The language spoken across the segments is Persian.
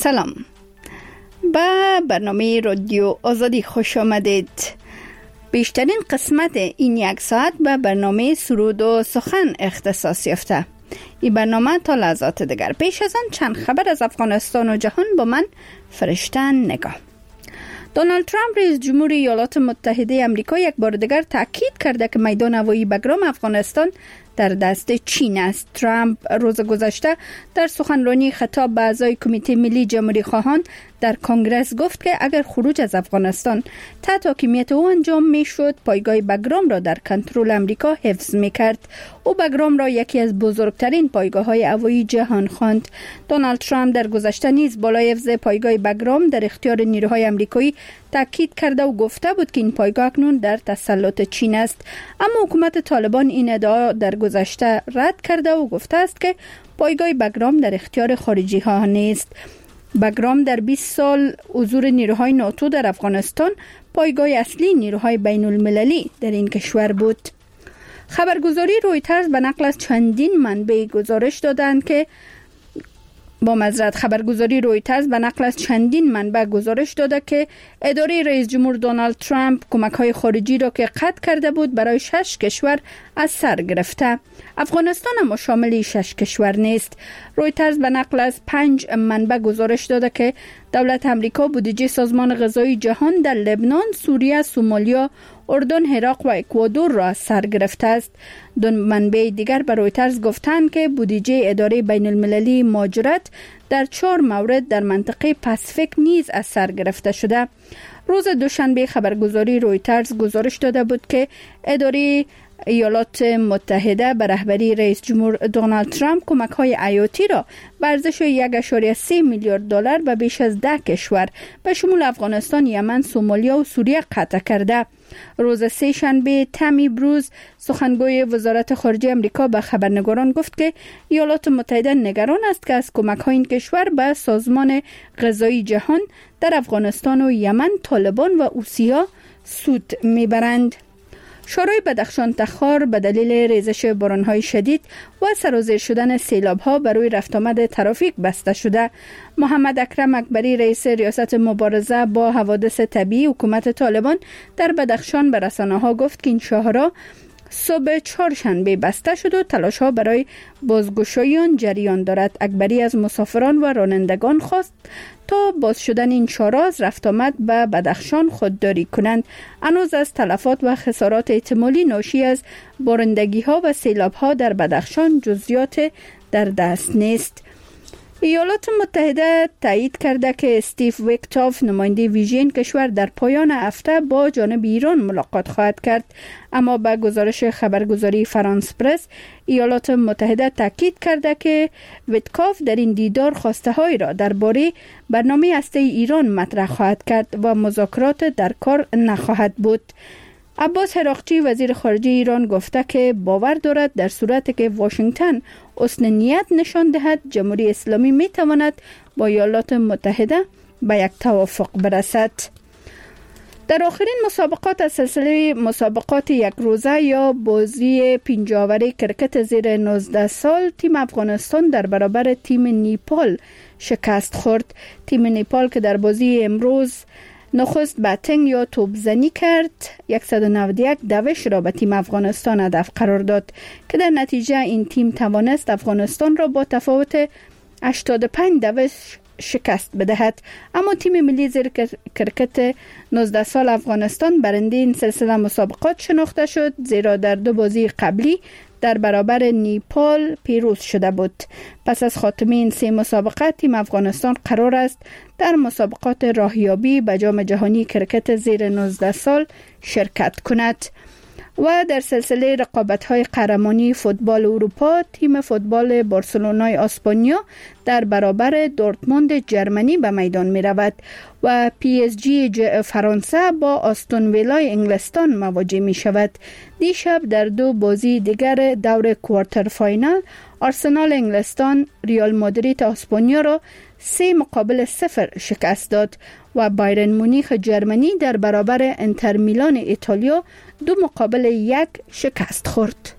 سلام، به برنامه رادیو آزادی خوش آمدید. بیشترین قسمت این یک ساعت به برنامه سرود و سخن اختصاص یافته. این برنامه تا لحظات دیگر. پیش از آن چند خبر از افغانستان و جهان با من فرشته نگاه. دونالد ترامپ رئیس جمهور ایالات متحده آمریکا یک بار دیگر تاکید کرده که میدان هوایی بگرام افغانستان در دست چین است. ترامپ روز گذشته در سخنرانی خطاب به اعضای کمیته ملی جمهوری خواهان در کنگره گفت که اگر خروج از افغانستان تحت حاکمیت او انجام میشد، پایگاه بگرام را در کنترل آمریکا حفظ میکرد. او بگرام را یکی از بزرگترین پایگاه‌های هوایی جهان خواند. دونالد ترامپ در گذشته نیز بالای حفظ پایگاه بگرام در اختیار نیروهای آمریکایی تاکید کرده و گفته بود که این پایگاه اکنون در تسلط چین است. اما حکومت طالبان این ادعا در گذشته رد کرده و گفته است که پایگاه بگرام در اختیار خارجی ها نیست. بگرام در 20 سال حضور نیروهای ناتو در افغانستان پایگاه اصلی نیروهای بین المللی در این کشور بود. خبرگزاری رویترز به نقل از چندین منبع گزارش دادند که گزارش داده که اداره رئیس جمهور دونالد ترامپ کمک‌های خارجی را که قطع کرده بود برای 6 کشور از سر گرفته. افغانستان هم شامل 6 کشور نیست. رویترز به نقل از 5 منبع گزارش داده که دولت آمریکا بودجه سازمان غذایی جهان در لبنان، سوریه، سومالیا، اردن، عراق و اکوادور را از سر گرفته است. دو منبع دیگر به رویترز گفتند که بودجه اداره بین المللی مهاجرت در 4 مورد در منطقه پاسیفیک نیز از سر گرفته شده. روز دوشنبه خبرگزاری رویترز گزارش داده بود که اداره ایالات متحده به رهبری رئیس جمهور دونالد ترامپ کمک‌های حیاتی را به ارزش 1.3 میلیارد دلار به بیش از 10 کشور به شمول افغانستان، یمن، سومالیا و سوریه قطع کرده. روز سه شنبه تامی بروز سخنگوی وزارت خارجه آمریکا به خبرنگاران گفت که ایالات متحده نگران است که از کمک‌های این کشور به سازمان غذایی جهان در افغانستان و یمن طالبان و حوثی‌ها سود میبرند. شورای بدخشان تخار به دلیل ریزش باران‌های شدید و سرازیر شدن سیلاب‌ها برای رفت آمد ترافیک بسته شده. محمد اکرم اکبری رئیس ریاست مبارزه با حوادث طبیعی حکومت طالبان در بدخشان به رسانه‌ها گفت که این شاهراه صبح چهارشنبه بسته شد و تلاش‌ها برای بازگشایی آن جریان دارد. اکبری از مسافران و رانندگان خواست تا باز شدن این شاهراه از رفت آمد به بدخشان خودداری کنند. هنوز از تلفات و خسارات احتمالی ناشی از بارندگی‌ها و سیلاب‌ها در بدخشان جزئیات در دست نیست. ایالات متحده تایید کرده که استیو ویتکوف نماینده ویژه کشور در پایان هفته با جانب ایران ملاقات خواهد کرد. اما با گزارش خبرگزاری فرانس پرس، ایالات متحده تاکید کرده که ویتکوف در این دیدار خواسته‌هایی را درباره برنامه هسته‌ای ایران مطرح خواهد کرد و مذاکرات در کار نخواهد بود. عباس عراقچی وزیر خارجه ایران گفته که باور دارد در صورتی که واشنگتن حسن نیت نشان دهد، جمهوری اسلامی می تواند با ایالات متحده به یک توافق برسد. در آخرین مسابقات از سلسله مسابقات یک روزه یا بازی پنجاوری کرکت زیر 19 سال، تیم افغانستان در برابر تیم نیپال شکست خورد. تیم نیپال که در بازی امروز نخست باتینگ یا توپزنی کرد، 191 دوش را به تیم افغانستان هدف قرار داد که در نتیجه این تیم توانست افغانستان را با تفاوت 85 دوش شکست بدهد. اما تیم ملی زیر کرکت 19 سال افغانستان برنده این سلسله مسابقات شناخته شد، زیرا در 2 بازی قبلی در برابر نیپال پیروز شده بود. پس از خاتمه این 3 مسابقه، تیم افغانستان قرار است در مسابقات راهیابی به جام جهانی کرکت زیر 19 سال شرکت کند. و در سلسله رقابت‌های قهرمانی فوتبال اروپا، تیم فوتبال بارسلونای اسپانیا در برابر دورتموند جرمنی به میدان می رود و پی اس جی فرانسه با آستون ویلای انگلستان مواجه می شود. دیشب در 2 بازی دیگر دور کوارتر فاینال، آرسنال انگلستان ریال مادرید اسپانیا را 3-0 شکست داد و بایرن مونیخ جرمنی در برابر انتر میلان ایتالیا 2-1 شکست خورد.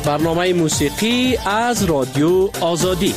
برنامه موسیقی از رادیو آزادی.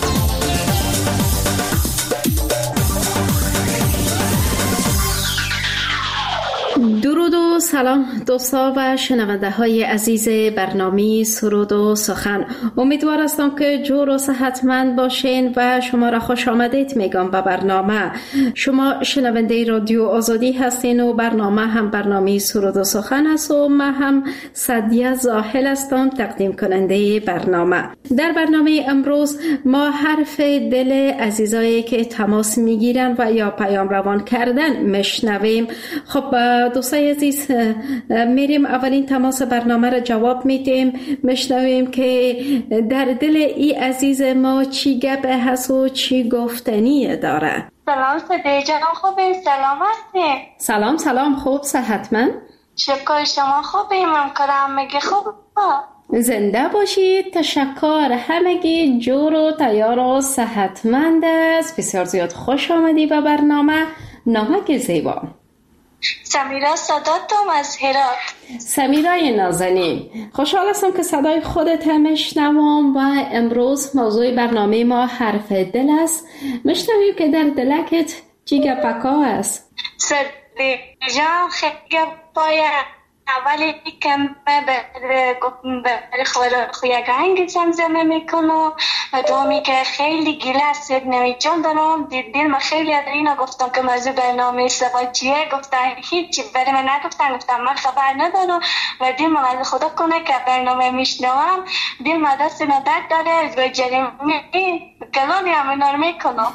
درود و سلام دوستا و شنونده های عزیز برنامه سرود و سخن. امیدوار هستم که جور و صحتمند باشین و شما را خوش آمدید میگم به برنامه. شما شنونده رادیو آزادی هستین و برنامه هم برنامه سرود و سخن است و من هم سعدیه زاهل هستم تقدیم کننده برنامه. در برنامه امروز ما حرف دل عزیزایی که تماس میگیرن و یا پیام روان کردن میشنویم. خب دوستای عزیز، میریم اولین تماس برنامه را جواب میدیم، میشنویم که در دل ای عزیز ما چی گپ هست و چی گفتنی داره. سلام صدای جان، خوبه؟ سلام. سلام خوب صحتمند؟ شکر، شما خوبه؟ ممکنم مگه خوب؟ زنده باشید. تشکر. همگی جور و تیار و صحتمند است. بسیار زیاد خوش آمدی به برنامه. نامک زیبا. سمیرا صداتم از هرات. سمیرای نازنین، خوشحال هستم که صدای خودت هم میشنوم و امروز موضوع برنامه ما حرف دل است. میشنویم که در دلکت چی گپکا است؟ صدای جان خیلی باید اولی که من به خویگانگ زمزمه میکنم و دومی که خیلی گیله است نمی جان دارم. دیدین من خیلی در اینا گفتم که موضوع برنامه سوال چیه، گفتن هیچی برای من نگفتن، گفتم من خبر ندارم و دیل من از خدا کنه که برنامه میشنوم، دیل من دست ندرد داره و جریمه کلانی هم اینا رو میکنم.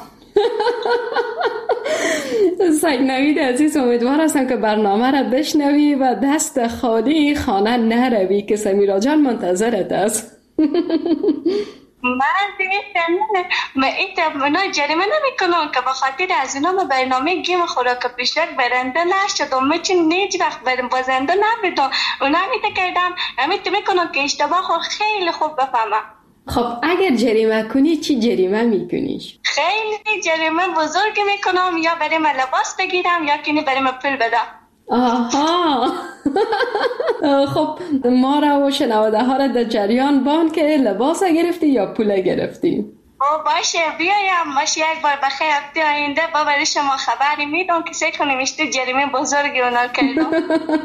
سید نوید عزیز، امیدوار هستم که برنامه را بشنوی و دست خالی خانه نروی که سمیرا جان منتظرت است. من اینا جریمه نمیکنم که بخاطر از اینا ما برنامه گیم خوراک پیشرفت برنده نشدم، میچین نیج وقت بازنده نبیدم، اونا میده کردم امیت میکنم که اشتباه خیلی خوب بفهمم. خب اگر جریمه کنی چی جریمه میکنیش؟ خیلی جریمه بزرگ میکنم، یا برای من لباس بگیرم یا کنی برای من پول بدم. آها. خب ما را و شنونده ها را در جریان بان که لباس گرفتی یا پول گرفتی؟ باشه بیایم، باشه یک بار بخیر هفته آینده با برای شما خبری میدم که سه کنیمشتی جریمه بزرگی اونا کردم.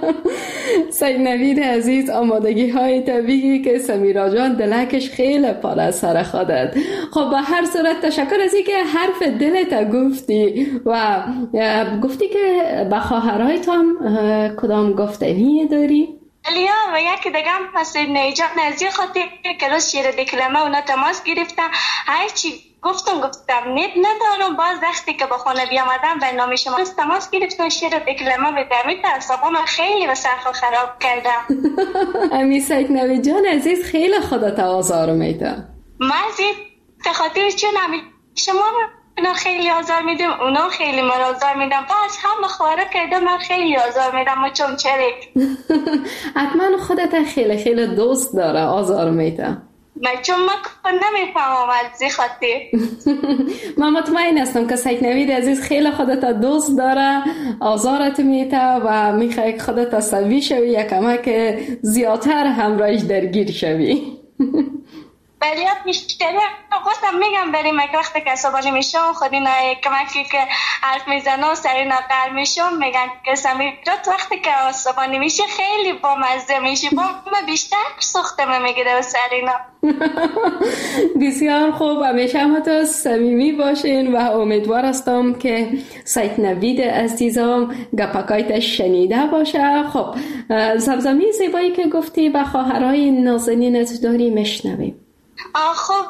سید نوید عزیز، آمادگی های طبیعی که سمیرا جان دلکش خیلی پر از سر خودت. خب به هر صورت تشکر از اینکه حرف دلت گفتی و گفتی که به خواهرای تو هم کدام گفتنی داری؟ الیا و یکی دیگه هم هست نیجان نزدیک خاطر که روز شیر دکلمه اونا تماس گرفتم، هرچی گفتم نت ندارم، باز وقتی که با خانه بیامدم برنامه شما تماس گرفتم شیر دکلمه به دمیت اعصابم خیلی و سرخو خراب کردم. امی سید نوید جان عزیز خیلی خودت آزار میده. مزید خاطر چون امی شما اونا خیلی آزار میدم، اونا خیلی من آزار میدم، باز هم خواره کرده من خیلی آزار میدم و چون چرک. حتما خودت خیلی دوست داره آزار میده. من چون من نمیفهمم از این خاطر. من مطمئن هستم که سید نوید عزیز خیلی خودت دوست داره، آزارت میده و میخوای خودت سوی شوی یا کمک زیادتر همراهش درگیر شوی. ولی بیشتری گفتم میگم بریم که وقتی که عصبانی میشم خودی نه کمکی که حرف میزنم و سری نقر میشم میگن که سمیرا وقتی که عصبانی میشه خیلی با مزه میشه، با من بیشتر سختم میگیره و سرینا. بسیار خوب، همیشه همه تو صمیمی باشین و امیدوار هستم که سید نوید عزیزم گپکایت شنیده باشه. خب زمزمه زیبایی که گفتی به خواهرای نازنینت داری میشنویم. خب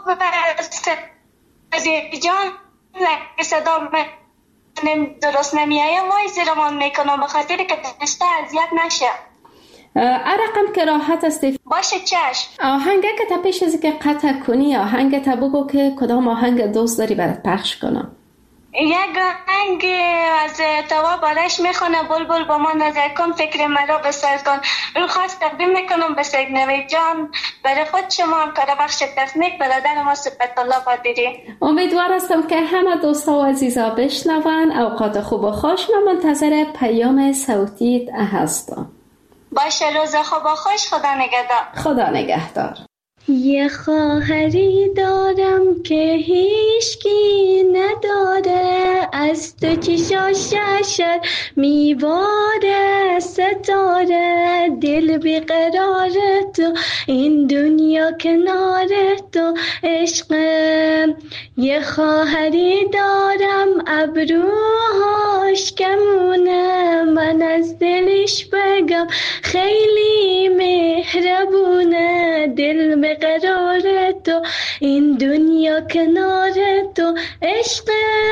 جان صدا من درست نمیایه وای زیرمان میکنم بخاطر که دسته اذیت نشه. رقم که راحت است. باشه چشم. آهنگه که تا پیش از که قطع کنی آهنگ تا بگو که کدام آهنگ دوست داری برات پخش کنم. یک آهنگ از توا بارش میخونه بلبل با ما نظر کن فکر مرا بسر کن. رو خواست تقدیم میکنم به سید نوید جان، برای خود شما هم کار بخش تکنیک برادر ما سپت الله قادری. امیدوار هستم که همه دوستا و عزیزا بشنون. اوقات خوب و خوش. من منتظر پیام صوتیت هستم. باشه روز خوب و خوش. خدا نگهدار. خدا نگهدار. یه خواهری دارم که هیچکی نداره، از تو چشاشش میباره ستاره، دل بیقرار تو این دنیا کنار تو عشقم. یه خواهری دارم ابروهاش کمونه، من از دلش بگم خیلی مهربونه، دل بیقرار تو این دنیا کنار تو عشق.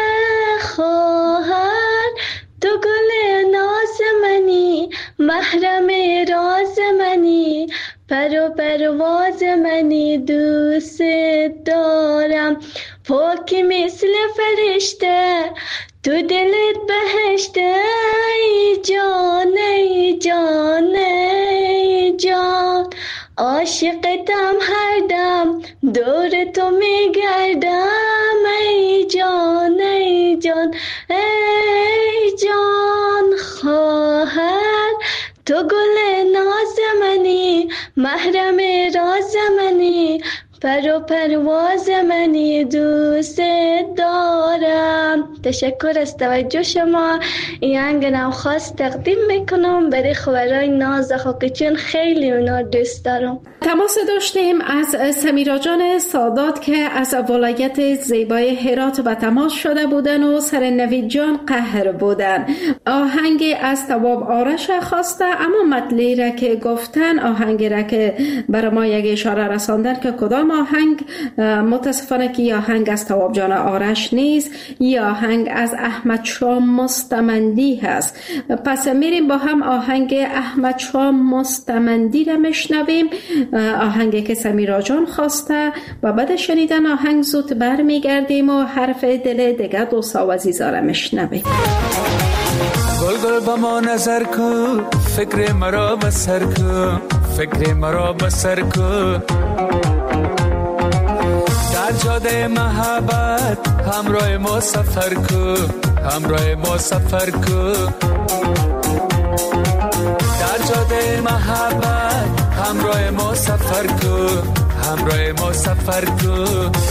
خواهر تو گل ناز منی، محرم راز منی، پر و پرواز منی، دوست دارم پاکی مثل فرشته، تو دلت بهشته. ای جان ای جان ای جان، عاشقتم هر دم دور تو میگردم. ای جان ای جان ای جان، خواهر تو گل ناز منی، محرم راز منی، پر و پرواز منی، دوست دارم. تشکر از توجه شما. این آهنگ نوخواست تقدیم میکنم برای خبرای ناز خاکچین، خیلی اونا دوست دارم. تماس داشتیم از سمیرا جان سادات که از ولایت زیبای هرات به تماس شده بودن و سر نوید جان قهر بودن. آهنگ از تواب آرش خواسته، اما مطلعی را که گفتن، آهنگی را که برای ما یک اشاره رساندن که کدام آهنگ، متاسفانه که آهنگ از تواب جان آرش نیست، یا آهنگ از احمد شاه مستمندی هست. پس میریم با هم آهنگ احمد شاه مستمندی را میشنویم، آهنگی که سمیرا جان خواسته، و بعد شنیدن آهنگ زود برمیگردیم و حرف دل دیگه دوستا و عزیزا را میشنویم. گل گل با ما نظر کو، فکر مرا بسر کو، فکر مرا بسر کو، در جاده محبت همراه ما سفر کو، همراه ما سفر کو، در جاده محبت همراه ما سفر کو، همراه ما سفر کو.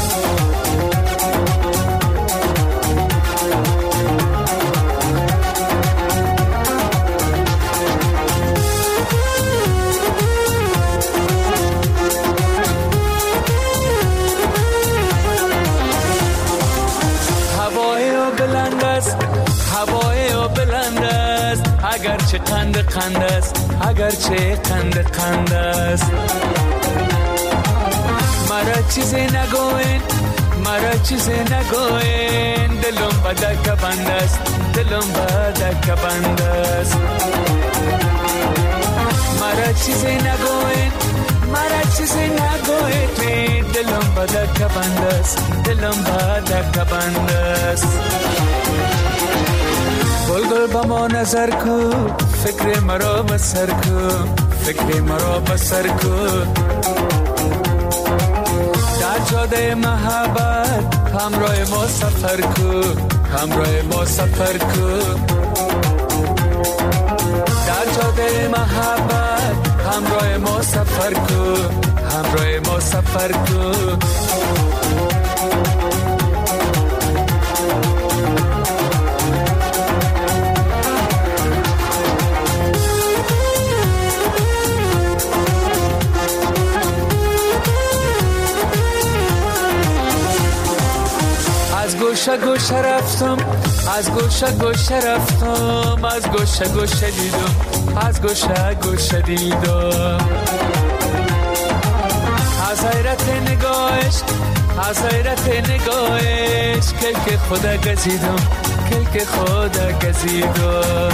هوای و بلند است، اگرچه قند قند است، اگرچه قند قند است. مرا چیزی نگوین، مرا چیزی نگوین، دلم بدک بند است، دلم بدک بند است. مرا چیزی نگوین، مرا چیزی نگوین، دلم بدک بند است، دلم بدک بند است. گل گل با ما نظر کو، فکر مرا بسر کو، فکر مرا بسر کو، در جاده محبت همراه ما سفر کو، همراه ما سفر کو، در جاده محبت همراه ما سفر کو، همراه ما سفر کو. گوشه گوشه رفتم، از گوشه گوشه رفتم، از گوشه گوشه دیدم، از گوشه گوشه دیدم. از حیرت نگاهش، از حیرت نگاهش، کلک خدا گزیدم، کلک خدا گزیدم.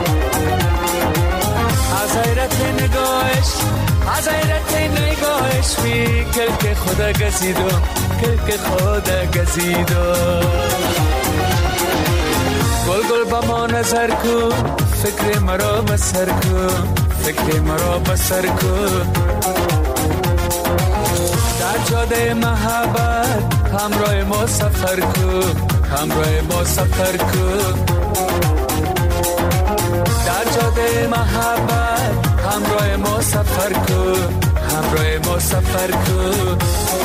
از حیرت نگاهش، از حیرت نگاهش، بی کلک خدا گزیدم، کلک خدا گزیدم. گل گل با ما نظر کو، فکر مرا بسر کو، فکر مرا بسر کو، در جاده محبت همراه ما سفر کو، همراه ما سفر کو، در جاده محبت همراه ما سفر کو، همراه ما سفر کن.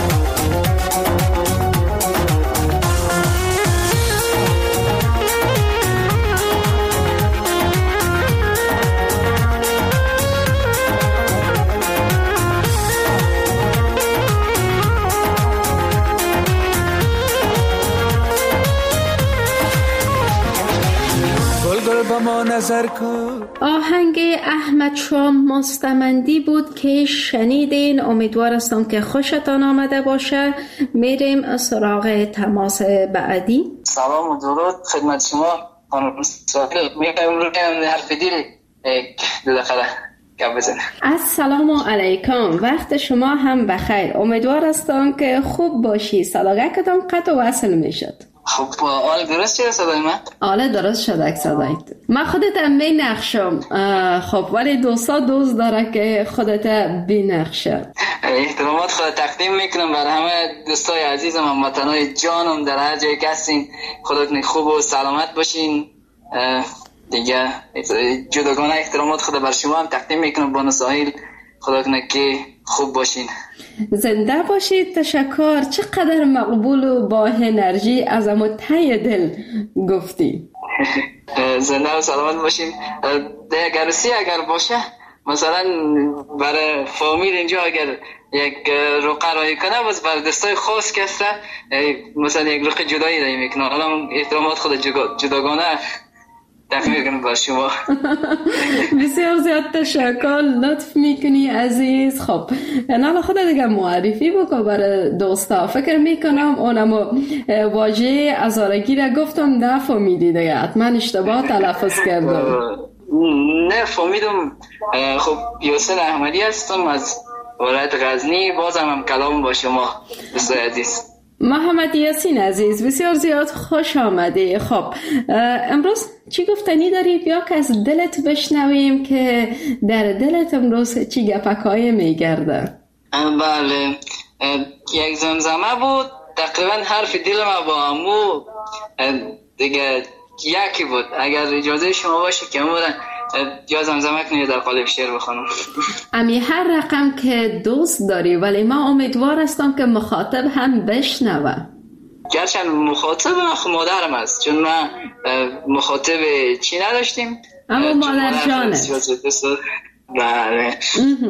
با ما نظر کن. آهنگ احمد شاه مستمندی بود که شنیدین. امیدوار هستم که خوشتان آمده باشه. میریم سراغ تماس بعدی. سلام و درود خدمت شما خانم ساحل. میگم روی حرف دیل دو دقیقه گپ بزنم. السلام علیکم، وقت شما هم بخیر. امیدوار هستم که خوب باشی. صداقتم قطع و وصل میشد. خب آل درست شده صدای من؟ آله درست شده صدایت. من خودت می نقشم. خب ولی دوست داره که خودت بینقشه. احترامات خود تقدیم میکنم برای همه دوستای عزیزم، هموطنای جانم در هر جای که هستین. خودتون خوب و سلامت باشین. دیگه جداگانه احترامات خود بر شما هم تقدیم میکنم. بانو ساحل خودتون که خوب باشین. زنده باشید. تشکر. چقدر مقبول و با انرژی از امو ته دل گفتی. زنده و سلامت باشین. گرسی اگر باشه مثلا برای فامیل اینجا اگر یک رقعه رایی کنه باز برای دستای خاص کسته مثلا یک رقعه جدایی رایی میکنه. حالا احترامات خود جداگانه تقدیم میکنم بر شما. بسیار زیاد تشکر، لطف میکنی عزیز. خب حالا خودت دیگه معرفی بکن برای دوستا. فکر میکنم اونم واژه ازارگی را گفتم نفهمیدی دیگه، حتما اشتباه تلفظ کردم. نه فهمیدم. خب یوسن احمدی هستم از ولایت غزنی. بازم هم کلام با شما دوستای عزیز. محمد یاسین عزیز بسیار زیاد خوش آمدی. خب امروز چی گفتنی داری؟ بیا که از دلت بشنویم که در دلت امروز چی گپکای میگرده. بله یک زمزمه بود تقریبا حرف دل ما با امو دیگه یکی بود. اگر اجازه شما باشه که امورن یا زمزمه کنی در قالب شعر بخونم. امی هر رقم که دوست داری، ولی ما امیدوار هستم که مخاطب هم بشنوه. گرچند مخاطب من مادرم است، چون ما مخاطب چی نداشتیم اما مادر جانه. بله.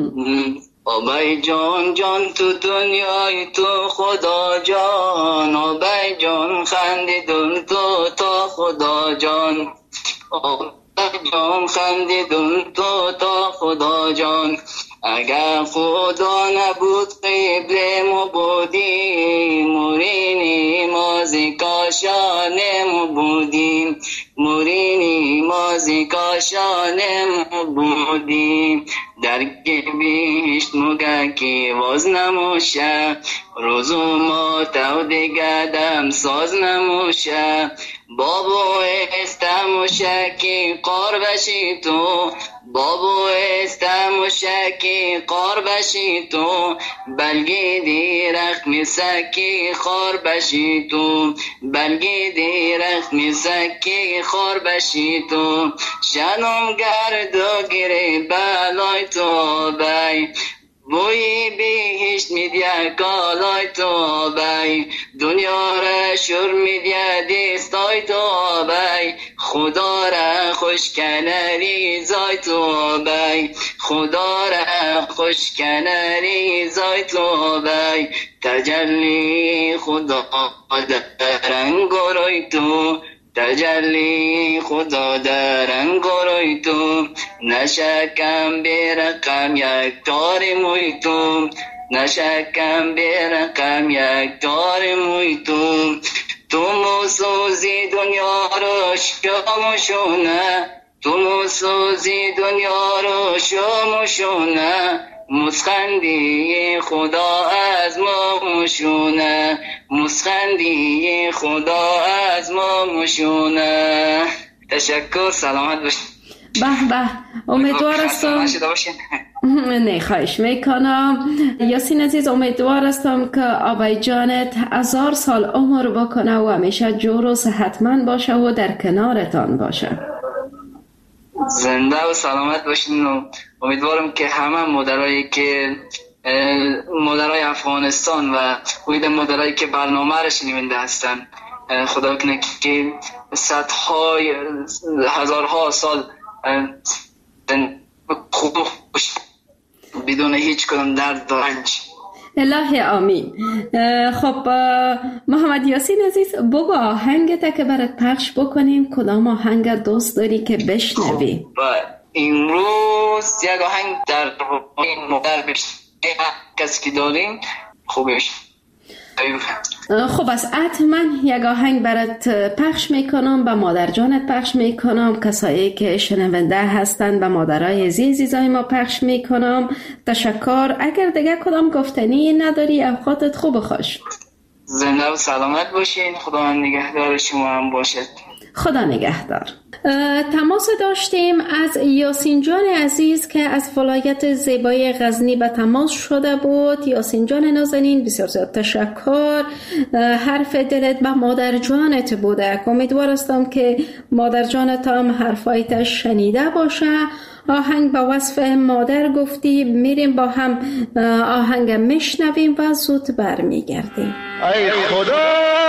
آبای جان جان تو دنیای تو خدا جان، آبای جان خندیدون تو تا خدا جان، آبای جان خندیدون تو تا خدا جان. اگر خدا نبود قبل ما بودیم، مورینی مازی کاشانه ما بودیم، مورینی مازی کاشانه ما بودیم. در گبیشت مگه که واز نموشه، روزو ما تو دیگه دم ساز نموشه. بابو استموشه که قار بشی تو، بابو استموشه که قار بشی تو. بلگی دیرخت میسکی خار بشی تو، بلگی دیرخت میسکی خار بشی تو. شنم گردو گیری بلای تو بای، بوی بهشت میدیا کالای تو بای. دنیا را شور میدیا دستای تو بای، خدا را خوش کنری زای تو بای، خدا را خوش کنری زای تو بای. تجلی خدا در انگاروی تو، تجلی خدا در انگاروی تو. نشکم برقم یک تار موی تو، نشکم برقم یک تار موی تو. تو موسوزی دنیا رو شاموشونه، تو موسوزی دنیا رو شاموشونه. مسخندی خدا از ما مشونه، مسخندی خدا از ما مشونه. تشکر، سلامت باشید. به به، امیدوار هستم. نه خواهش میکنم یاسین عزیز، امیدوار هستم که آبای جانت 1000 سال عمر بکنه و همیشه جور و صحتمند باشه و در کنارتان باشه. زنده و سلامت باشین و امیدوارم که همه مادرایی که مادرای افغانستان و اید مادرایی که برنامه را شنونده هستن، خدا کنه که صدهای هزارها سال خوش بدون هیچ کدام درد و رنج. الهی آمین. خب محمد یاسین عزیز، بگو آهنگت که برات پخش بکنیم کدام آهنگ دوست داری که بشنوی؟ امروز یک آهنگ در این مادر کسی که داریم خوبش. خب از حتما یک آهنگ برات پخش میکنم، به مادر جانت پخش میکنم، کسایی که شنونده هستن به مادرای عزیزای ما پخش میکنم. تشکر. اگر دیگه کدام گفتنی نداری اوقاتت خوب و خوش. زنده و سلامت باشین. خدا نگهدار شما هم باشد. خدا نگهدار. تماس داشتیم از یاسین جان عزیز که از ولایت زیبای غزنی به تماس شده بود. یاسین جان نازنین بسیار زیاد تشکر. حرف دلت به مادر جانت بوده. امیدوار هستم که مادر جانت هم حرفایت شنیده باشه. آهنگ با وصف مادر گفتی، میریم با هم آهنگ میشنویم و زود برمیگردیم. ای خدا،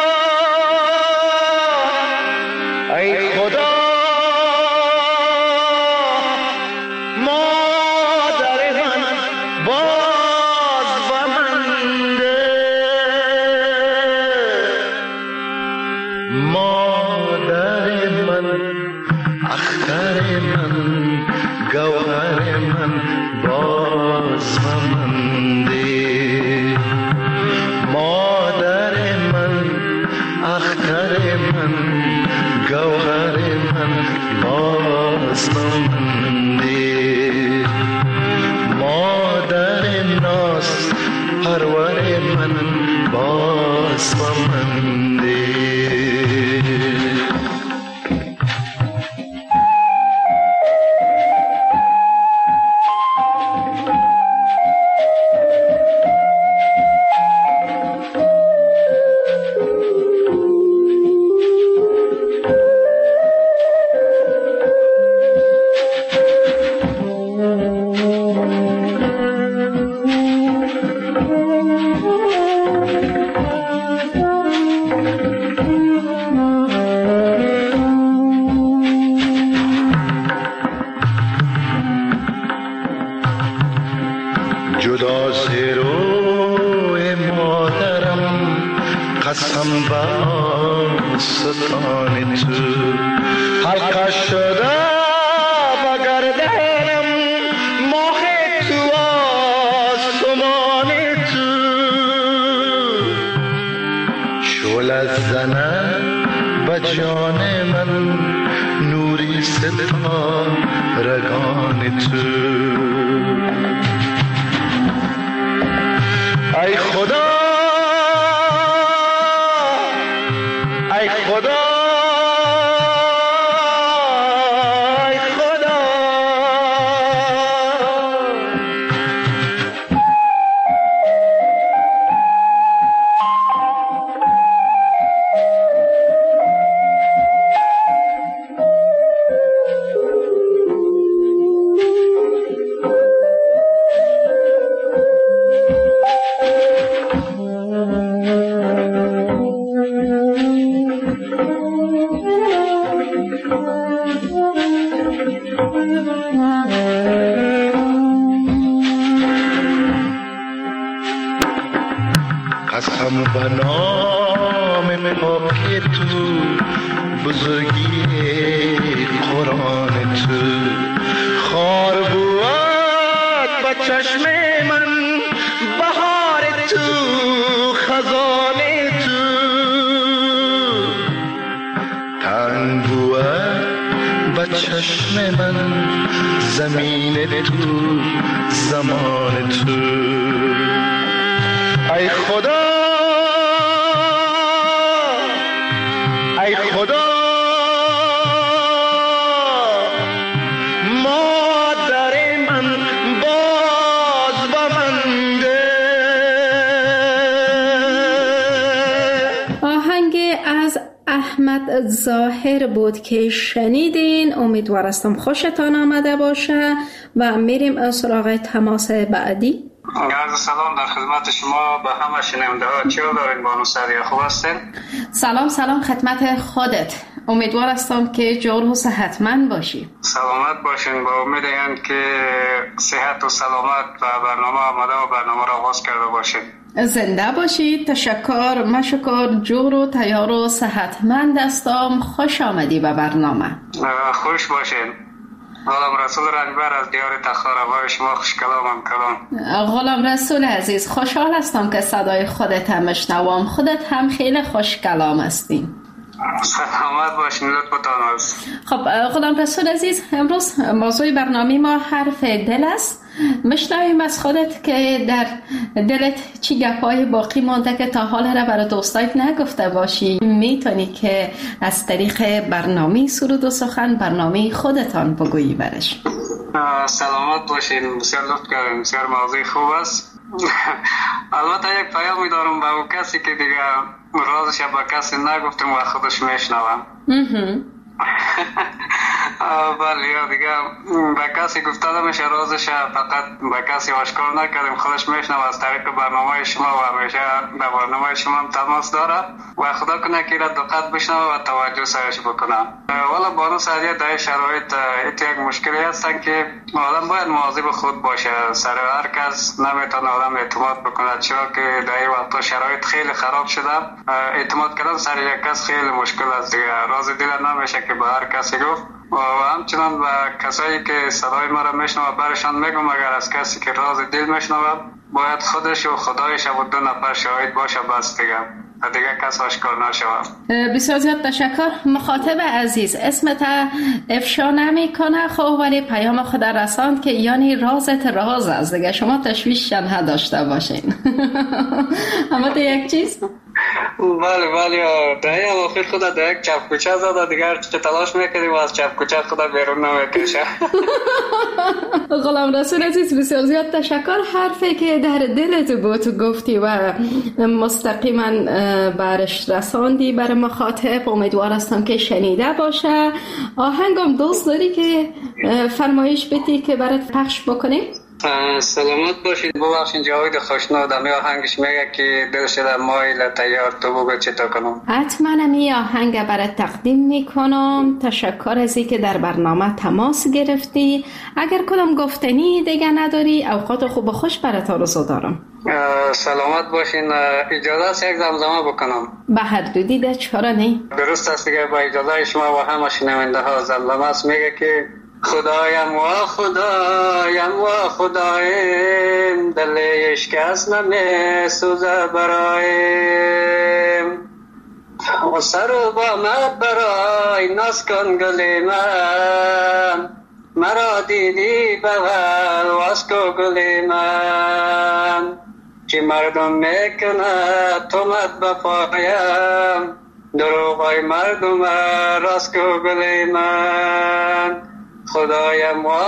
ای خدا، مادر من باز با من ده، مادر من اختر من گوهر من باز با من ده، مادر من اختر من گوهر من باز منده، مادر ناز پرور من باز منده. جدا ز روی مادرم قسم به آستان تو، حلقه شده به گردنم ماه تو آسمان تو، شعله زنه به جان من نوری ستاره رگان تو. ای خدا، ای خدا، ای خدا، قسم به نام پاک تو، بزرگی قرآن تو، خار بود به چشم من بهار تو، خزان تو، تنگ بود به چشم من زمین تو، زمان تو. ای خدا، ای خدا، مادر من باز با من ده. آهنگ از احمد ظاهر بود که شنیدین. امیدوارستم خوشتان آمده باشه و میریم سراغ تماس بعدی. عرض سلام در خدمت شما به همه شنونده ها. چه دارین بانو سعدیه، خوب هستین؟ سلام خدمت خودت. امیدوار هستم که جور و صحتمند باشی. سلامت باشین. با امید که صحت و سلامت و برنامه آمده و برنامه را آغاز کرده باشین. زنده باشید. تشکر. مشکر. جور و تیار و صحتمند هستم. خوش آمدی به برنامه. خوش باشین. غلام رسول رنجبر از دیار تخار. آقای شما خوش کلامم کلام. غلام رسول عزیز، خوشحال هستم که صدای خودت هم میشنوم. خودت هم خیلی خوش کلام هستی. سلامت باشین. لطفتان است. خب غلام رسول عزیز، امروز موضوع برنامه ما حرف دل است. میشنویم از خودت که در دلت چی گپای باقی مانده که تا حال را برای دوستایت نگفته باشی. میتونی که از طریق برنامه سرود و سخن برنامه خودتان بگویی برش. سلامت باشین. بسیار لطف کردین. بسیار موضوع خوب است. البته یک پیامی دارم به اون کسی که دیگه رازش به کسی نگفتم و خودش میشنوم. بله دیگه به کسی گفته نمیشه رازش، فقط به کسی آشکار نکردیم، خودش میشنوه از طریق برنامه شما و همیشه به برنامه شما هم تماس داره و خدا کنه که را دقت بشنوه و توجه سرش بکنه. والا بانو سعدیه در شرایط یک مشکلی هستن که آدم باید مواظب خود باشه. سر هر کس نمیتونه آدم اعتماد بکنه، چرا که در این وقتا شرایط خیلی خراب شده. اعتماد کردن سر یک کس خیلی مشکل است دیگه. راز دل نمیشه که به هر کسی گفت و همچنان به کسایی که صدای ما را میشنوه برشان میگم اگر از کسی که راز دل میشنوه باید خودش و خدایش و 2 نفر شاهد باشه بس دیگه کس آشکار نشود. بسیار زیاد تشکر. مخاطب عزیز، اسمت افشا نمی کنه خب، ولی پیام خود رساند که یعنی رازت راز است دیگه، شما تشویش نداشته باشین. اما تو یک چیز بله در این آخر خدا در یک چپکوچه زده دیگر چه تلاش میکردیم و از چپکوچه خدا بیرون نمیکشه. غلام رسول عزیز، بسیار زیاد تشکر. حرفی که در دلت بود گفتی و مستقیما برش رساندی برای مخاطب. امیدوار هستم که شنیده باشه. آهنگم دوست داری که فرمایش بدی که برات پخش بکنیم؟ سلامت باشید. ببخشید جاوید خوشنود می آهنگش میگه که دل شده مایل تیار تو بگو چه تا کنم. حتما می آهنگ برات تقدیم میکنم. تشکر از اینکه در برنامه تماس گرفتی. اگر کدام گفتنی دیگه نداری اوقات خوب و خوش برات آرزو دارم. سلامت باشین. اجازه است یک زمزمه بکنم؟ به هر دو دیده چرا نه؟ درست است دیگه. با اجازه شما و همه شنونده ها زمزمه است. میگه که خدایم و خدایم دل اشکست نمی سوزه برایم و سر و بامت برای ناز کن گل من مرا دیدی بغل واس کو گل من چی مردم میکنه تومت بپایم دروغای مردم راست کو گل من خدایم و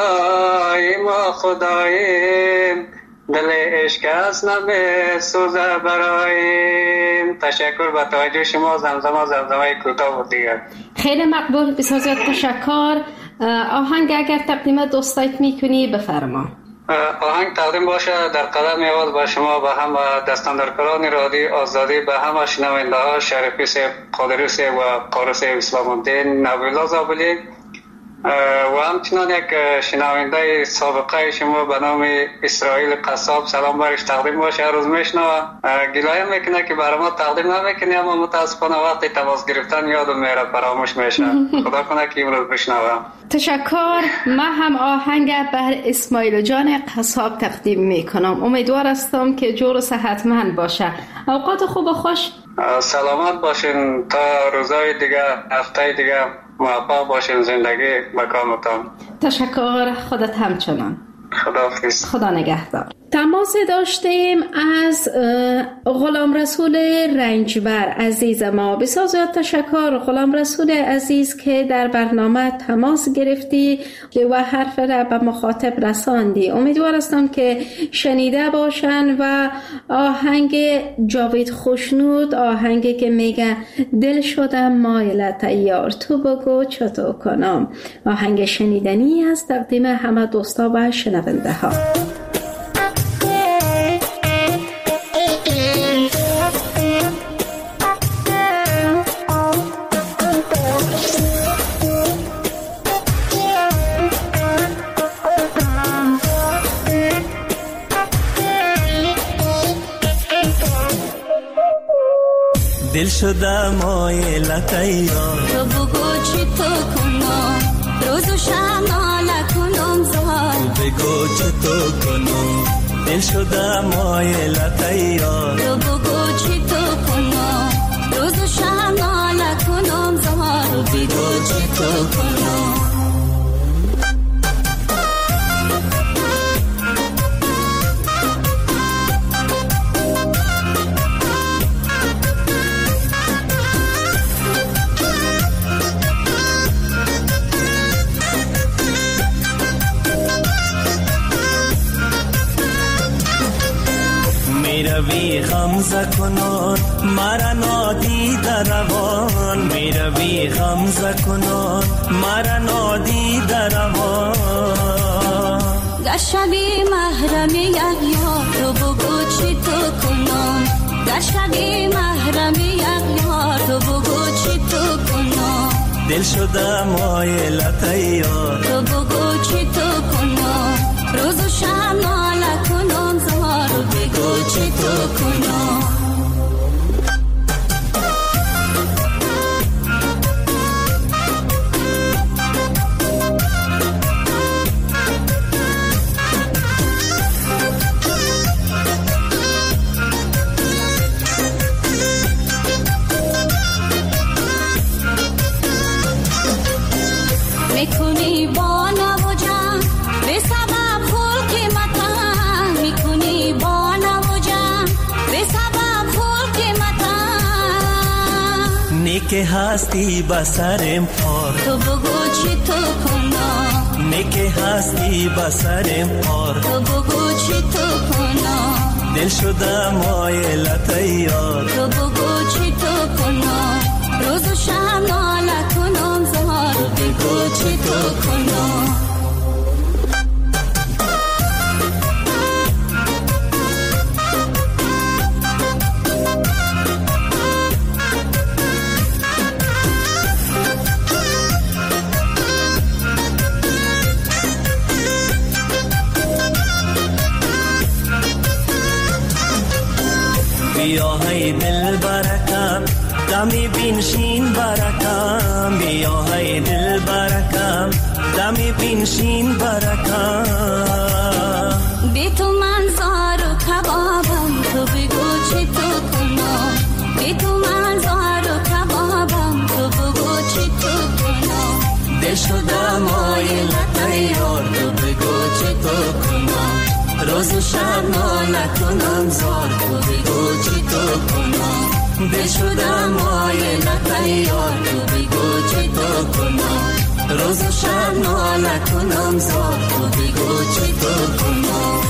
خدایم دل عشق از نمی سوزه برایم. تشکر به توجه شما. زمزمه کوتاه بود دیگه. خیلی مقبول. بسیار زیاد تشکر. آهنگ اگر تقدیم دوستایت میکنی بفرما. آهنگ تقدیم باشه در قدم اول به شما، به همه دستاندرکاران رادیو آزادی، به همه شنونده ها، شریفی صاحب، قادری صاحب و قاری صاحب، اسلام الدین، نبی‌الله زابلی و همچنان یک شنونده سابقه شما به نام اسرائیل قصاب، سلام برش تقدیم باشه. هر روز میشنوه گلایه میکنه که برای ما تقدیم نمیکنه، اما متاسفانه وقتی تماس گرفتن یادم میره، فراموش میشه. خدا کنه که امروز بشنوه. تشکر. من هم آهنگ بر اسماعیل جان قصاب تقدیم میکنم. امیدوار هستم که جور و صحتمند باشه. اوقات خوب و خوش. سلامت باشین تا روزای دیگه، هفته دیگه موفق باشین. زندگی مکانتان. تشکر. خودت همچنان. خداحافظ. خدا نگهدار. تماس داشتیم از غلام رسول رنجبر عزیز ما. بسیار زیاد تشکر غلام رسول عزیز که در برنامه تماس گرفتی و حرف را به مخاطب رساندی. امیدوار هستم که شنیده باشن و آهنگ جاوید خوشنود، آهنگی که میگه دل شدم مایل تیار تو بگو چطور کنم، آهنگ شنیدنی از تقدیم همه دوستا و شنونده ها. دل شده مایلت یار. تو بگو چی تو کنم روز و شب ناله کنم زار. تو بگو چی تو کنم دل شده مایلت یار. تو بگو چی تو کنم روز و شب ناله کنم زار. تو بگو چی تو کنم. میروی غمزه کنان مرا نادیده روان. میروی غمزه کنان مرا نادیده روان. گشبی محرم یک یار تو بگو چی تو کنم. گشبی محرم یک یار تو بگو چی تو کنم. دل شده مایلت یار. تو بگو چی تو کنم روز و شب ناله کنم زار. تو بگو چی تو کنم. میکنی با نوجم به سبب خول قیمتم. میکنی با نوجم به سبب خول قیمتم. نیک هستی بسرم پار. تو بگو چی تو کنم. نیک هستی بسرم پار. تو بگو چی تو کنم. دل شده مایلت یار. تو بگو چی تو کنم روز و شب ناله کنم زار. تو بگو چی تو کنم. بیا های دل برکم دمی بینشین برکم. بیا های دل برکم دمی بینشین برکم. بی تو من زار و کبابم. تو بگو چی تو کنم. بی تو من زار و کبابم. تو بگو چی تو کنم. دل شده مایلت یار. تو بگو چی تو کنم روز و شب ناله کنم زار. تو بگو چی تو کنم. دل شده مایلت یار. تو بگو چی تو کنم روز و شب ناله کنم زار. تو بگو چی تو کنم.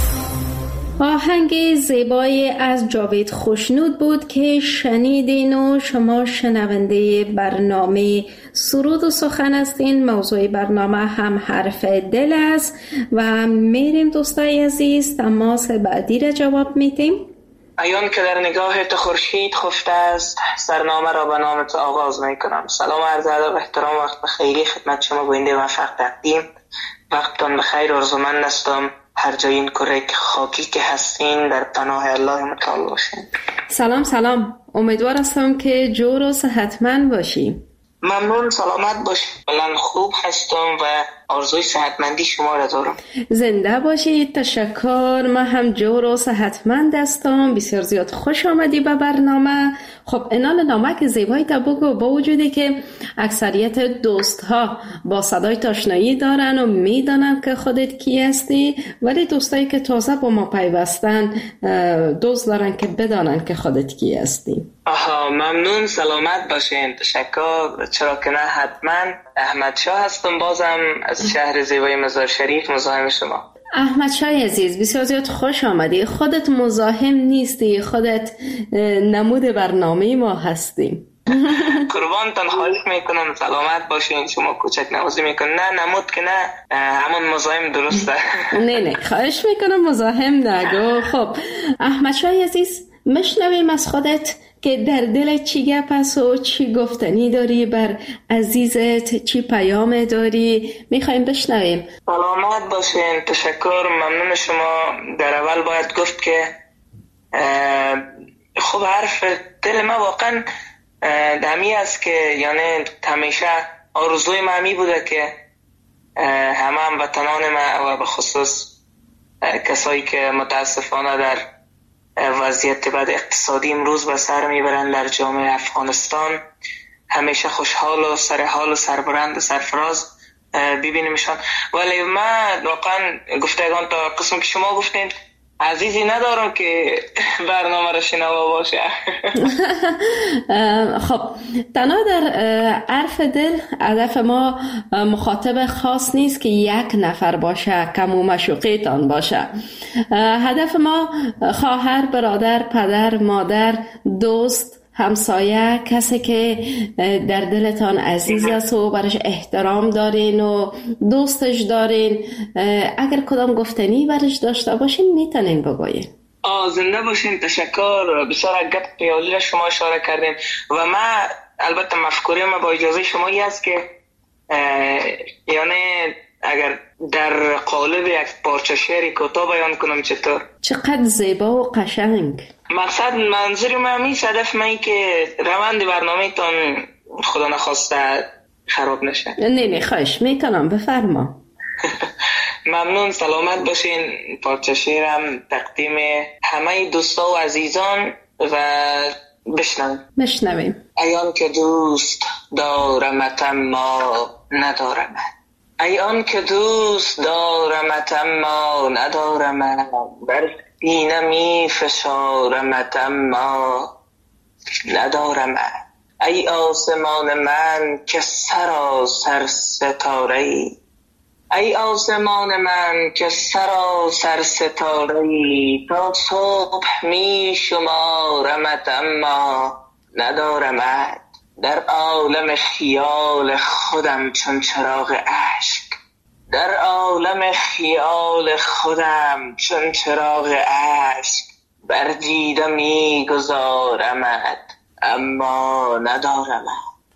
آهنگ زیبای از جاوید خوشنود بود که شنیدین و شما شنونده برنامه سرود و سخن هستین. موضوع برنامه هم حرف دل است و میریم دوستای عزیز تماس بعدی را جواب میدیم. ایان که در نگاه تو خورشید خفته است سرنامه را به نام تو آغاز میکنم. سلام عرض ادب احترام وقت بخیری خدمت شما گوینده موفق تقدیم. وقتتان بخیر آرزومند هستم هر جای این کره خاکی که هستین در پناه الله متعال باشین. سلام امیدوار هستم که جور و صحتمند باشی. ممنون سلامت باشی. من خوب هستم و آرزوی صحتمندی شما را دارم. زنده باشید. تشکر. من هم جور و صحتمند هستم. بسیار زیاد خوش آمدی به برنامه. خب اینال نامک زیبایی تا بگو با وجودی که اکثریت دوست ها با صدای آشنایی دارن و میدانن که خودت کی هستی، ولی دوستایی که تازه با ما پیوستن دوست دارن که بدانن که خودت کی هستی. آها ممنون سلامت باشین. تشکر. چرا که نه حتما. احمد شاه هستم بازم از شهر زیبای مزار شریف مزاحم شما. احمد شاه عزیز بسیار زیاد خوش آمدی. خودت مزاحم نیستی، خودت نمود برنامه ما هستی. قربانتان خواهش میکنم سلامت باشین. شما کوچک نوازی میکنن. نه نمود که نه همون مزاحم درسته. نه خواهش میکنم مزاحم نگو. خب احمد شاه عزیز مشنویم از خودت که در دل چی گپ است و چی گفتنی داری بر عزیزت، چی پیام داری، میخوایم بشنویم. سلامت باشین. تشکر. ممنون شما. در اول باید گفت که خب حرف دل ما واقعا دمی است که یعنی همیشه آرزوی من همی بوده که همه هموطنان ما و به خصوص کسایی که متاسفانه در وضعیت بد اقتصادی امروز به سر میبرند در جامعه افغانستان همیشه خوشحال و سرحال و سربلند و سرفراز ببینیمشان. ولی من واقعا گفتگان تا قسم که شما گفتین عزیزی ندارم که برنامه را شنوا باشه. خب تنها در عرف دل هدف ما مخاطب خاص نیست که یک نفر باشه، کم و مشوقیتان باشه. هدف ما خواهر، برادر، پدر، مادر، دوست، همسایه، کسی که در دلتان عزیز است و برش احترام دارین و دوستش دارین، اگر کدام گفتنی برش داشته باشین میتونین بگوین. زنده باشین. تشکر. بسیار گپ ریاضی را شما اشاره کردین و من البته مفکوری ما با اجازه شما ای است که یعنی اگر در قالب یک پارچه شعری کوتاه بیان کنم چطور؟ چقدر زیبا و قشنگ. مقصد منظور من همیشه هدف من که روند برنامه تان خدا نخواسته خراب نشه. نه خواهش میکنم بفرما. ممنون. سلامت باشین. پارچه شعرم تقدیم همه دوستا و عزیزان و بشنویم. ای آن که دوست دارمت اما ندارمت، ای آن که دوست دارمت اما ندارمت، بر سینه می فشارمت اما ندارمت، ای آسمان من که سراسر ستاره‌ای، ای آسمان من که سراسر ستاره‌ای، تا صبح می شمارمت اما ندارمت، در عالم خیال خودم چون چراغ اشک، در عالم خیال خودم چون چراغ اشک، بر دیده می گذارمت اما ندارمت،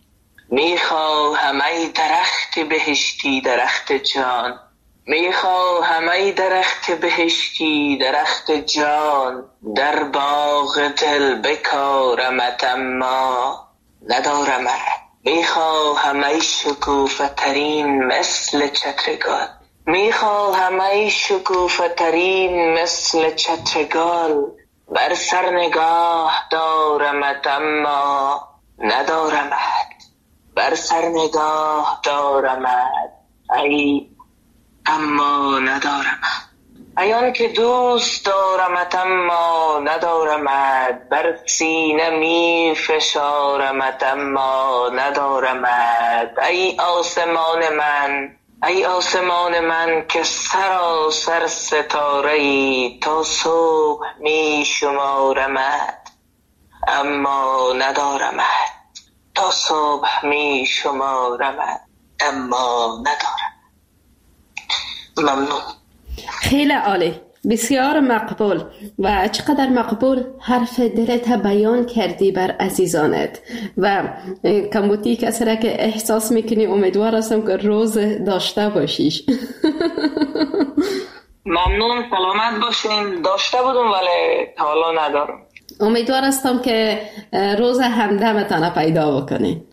میخواهم ای درخت بهشتی درخت جان، میخواهم ای درخت بهشتی درخت جان، در باغ دل بکارمت اما ندارمت، میخواهم ای شکوفه ترین مثل چترگل، میخواهم ای شکوفه ترین مثل چترگل، بر سر نگاه دارمت اما ندارمت، بر سر نگاه دارمت ای اما ندارمت، ای آن که دوست دارمت اما ندارمت، بر سینه می فشارمت اما ندارمت، ای آسمان من، ای آسمان من که سراسر ستاره‌ای، تا صبح می شمارمت اما ندارمت، تا صبح می شمارمت اما ندارم. ممنون. خیلی عالی، بسیار مقبول و چقدر مقبول حرف دلت بیان کردی بر عزیزانت و کمبوتی کسی را که احساس میکنی امیدوار هستم که روز داشته باشیش. ممنون. سلامت باشین. داشته بودم ولی حالا ندارم. امیدوار هستم که روز همدمتان پیدا بکنین.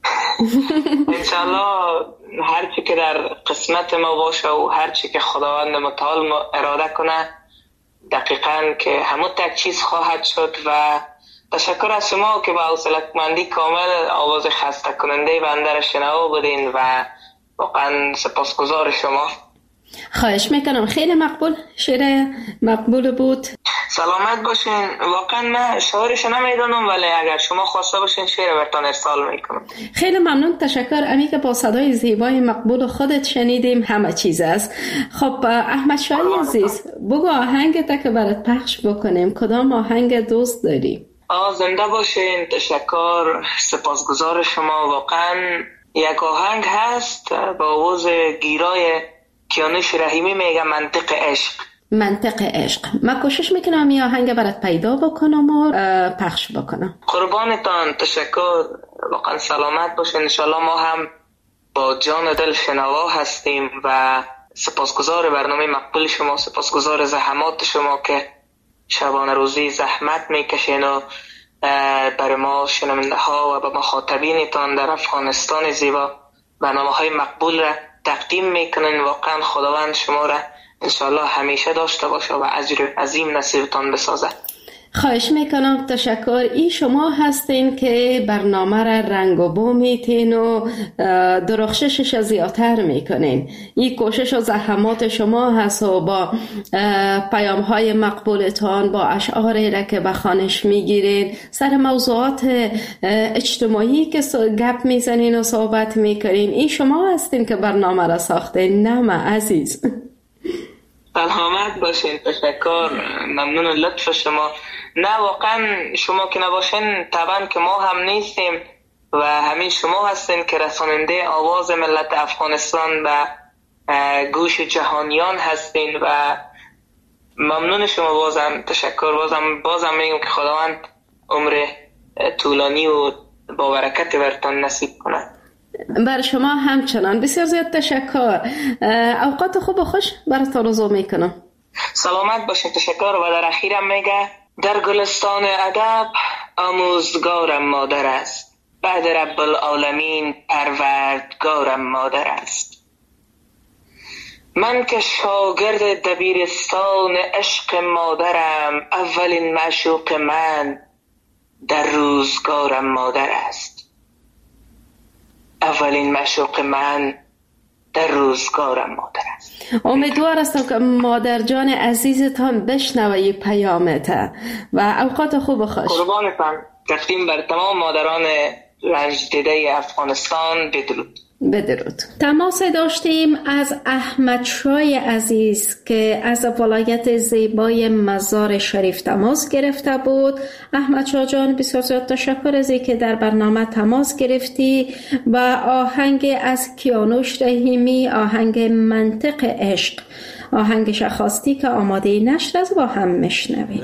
انشالله هرچی که در قسمت ما باشه و هرچی که خداوند متعال اراده کنه دقیقاً که همون تک چیز خواهد شد. و تشکر از شما که با حوصله‌مندی کامل آواز خسته کننده بنده را شنوا بودین و واقعا سپاسگزار شما. خواهش میکنم. خیلی مقبول، شعر مقبول بود. سلامت باشین. واقعا من شعرش نمیدونم ولی اگر شما خواسته باشین شعر براتون ارسال میکنم. خیلی ممنون، تشکر. امی که با صدای زیبای مقبول خودت شنیدیم همه چیز است. خب احمد شاهی عزیز، بگو آهنگت که برات پخش بکنیم کدام آهنگ دوست داری؟ زنده باشین. تشکر، سپاسگزار شما. واقعا یک آهنگ هست با آواز گیرای کیانوش رحیمی میگه منطق عشق. منطق عشق. من کوشش میکنم این آهنگ برات پیدا بکنم و پخش بکنم. قربانتان. تشکر. واقعا سلامت باشین. انشالله ما هم با جان دل شنوا هستیم و سپاسگزار برنامه مقبول شما، سپاسگزار زحمات شما که شبانه روزی زحمت میکشین و برای ما شنونده ها و به مخاطبینتان در افغانستان زیبا برنامه های مقبول را تقدیم میکنین. واقعا خداوند شما را انشاءالله همیشه داشته باشه و اجر عظیم نصیبتان بسازه. خواهش میکنم. تشکر. این شما هستین که برنامه را رنگ و بو میتین و درخششش زیادتر میکنین. این کوشش و زحمات شما هست و با پیام های مقبولتان، با اشعاری را که به خوانش میگیرین، سر موضوعات اجتماعی که گپ میزنین و صحبت میکنین، این شما هستین که برنامه را ساختین. نه عزیز. سلامت باشین. تشکر. ممنون لطف شما. نه واقعا شما که نباشین طبعا که ما هم نیستیم و همین شما هستین که رساننده آواز ملت افغانستان به گوش جهانیان هستین و ممنون شما. بازم تشکر. بازم میگم که خداوند عمر طولانی و با برکت برتان نصیب کنه. بر شما همچنان. بسیار زیاد تشکر. اوقات خوب و خوش براتون آرزو میکنم. سلامت باشین. تشکر. و در اخیرم میگه در گلستان ادب آموزگارم مادر است، بعد رب العالمین پروردگارم مادر است. من که شاگرد دبیرستان عشق مادرم، اولین معشوق من در روزگارم مادر است. اولین معشوق من در روزگارم مادر است. امیدوار هستم که مادر جان عزیزتان بشنوه پیامت و اوقات خوب و خوش. قربانتان. تقدیم بر تمام مادران رنج دیده افغانستان. بدرود. بدرود. تماس داشتیم از احمد شای عزیز که از ولایت زیبای مزار شریف تماس گرفته بود. احمد شاه جان بسیار زیاد تشکر از اینکه در برنامه تماس گرفتی و آهنگ از کیانوش رحیمی، آهنگ منطق عشق، آهنگش خواستی که آماده نشر است با هم مشنویم.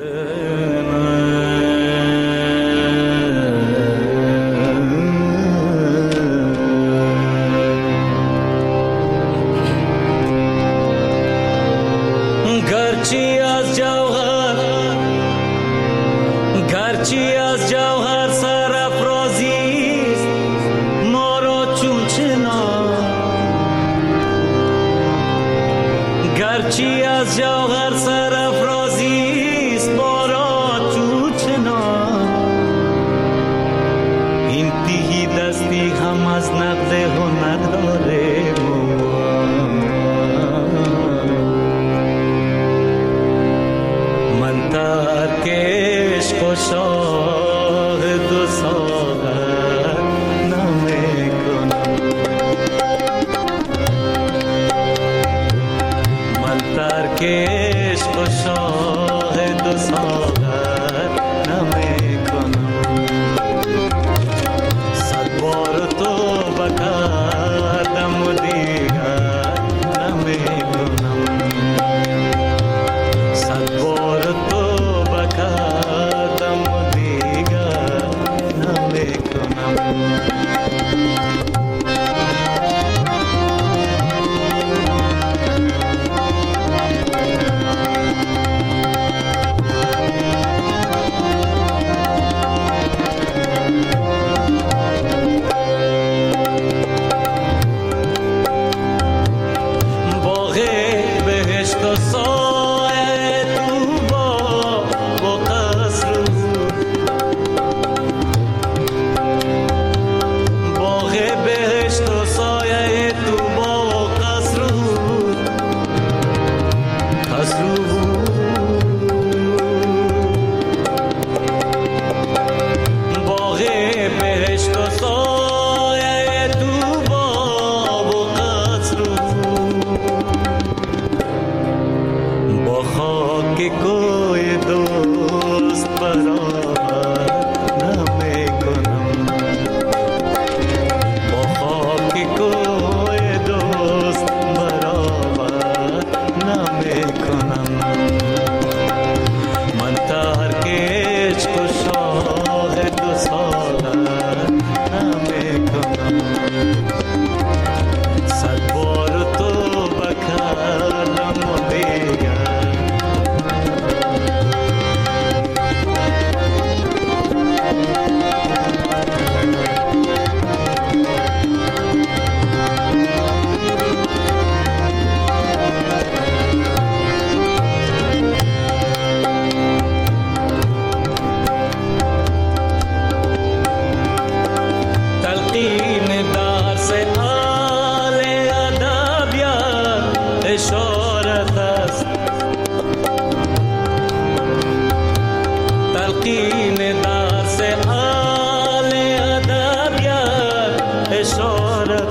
تلقین درس آل ادبیات اشارت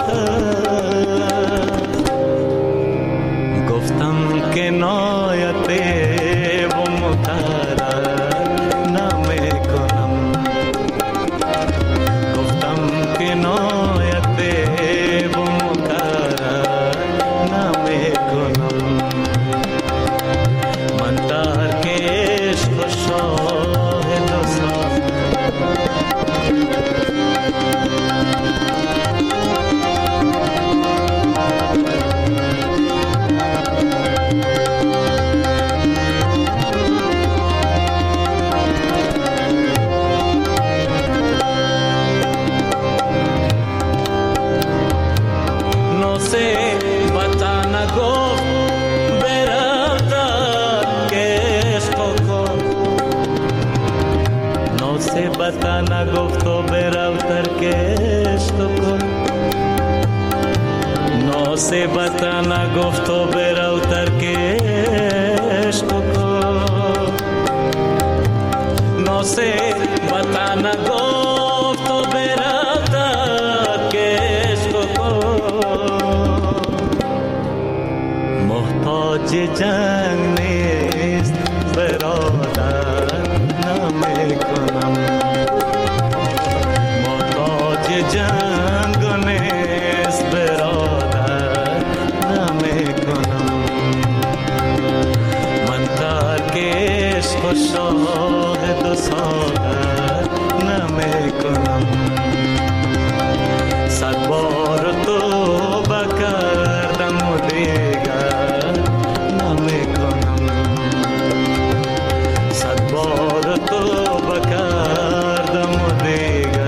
گفتم که نایت و مترر نمی کنم گفتم که نایت و مترر نمی کنم من در کش و شاهد و بتا نگفت و براوتر کش تو کن ناسه بتا نگفت و براوتر کش تو کن ناسه بتا نگفت و براوتر کش تو کن محتاج جنگ نیست برادر نمی کنم جنگ نیست برادر نمی کنم من ترکش و شاهد و ساغر نمی کنم صد بار توبه کردم و دیگر نمی کنم صد بار توبه کردم و دیگر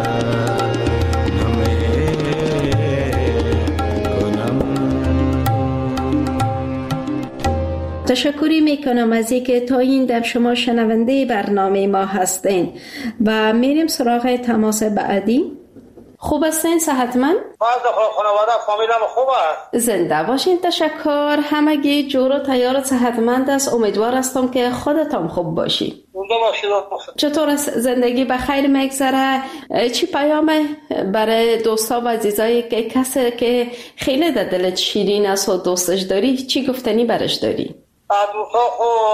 تشکری میکنم از اینکه تا این دم شما شنونده برنامه ما هستین و میریم سراغ تماس بعدی. خوب هستین؟ صحتمند؟ خانواده فامیلم خوب است. زنده باشین. تشکر. همگی جور و تیار صحتمند است. امیدوار هستم که خودتان خوب باشی. زنده باشید. چطور است زندگی؟ بخیر میگذره؟ چی پیام برای دوستا و عزیزایی که کسی که خیلی در دلت شیرین است و دوستش داری چی گفتنی برش داری؟ دوستا